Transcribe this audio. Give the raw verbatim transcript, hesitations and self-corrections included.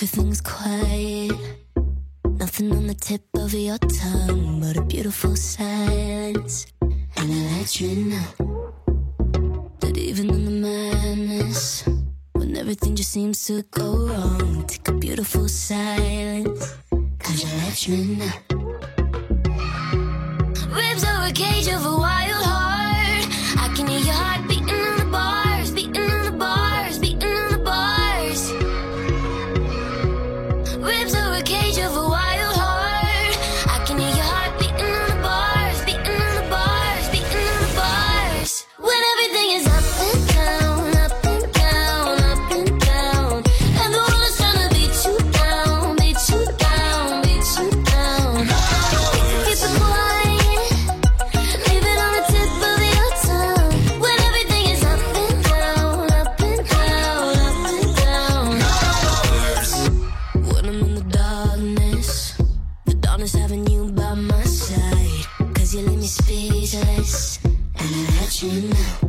everything's quiet. Nothing on the tip of your tongue but a beautiful silence. And I let you know that even in the madness, when everything just seems to go wrong, take a beautiful silence, cause you let me know. Ribs are a cage of a wild heart. I can hear your heart beating on the bars, beating on the bars, beating on the bars. Ribs are a cage of a wild heart. I can hear your heart beating on the bars, beating on the bars, beating on the bars. When everything is up and down, up and down, up and down, and the world is trying to beat you down, beat you down, beat you down. Keep it quiet, leave it on the tip of your tongue. When everything is up and down, up and down, up and down. When I'm in the darkness, the darkness having you by my side, cause you leave me speechless, and I let you know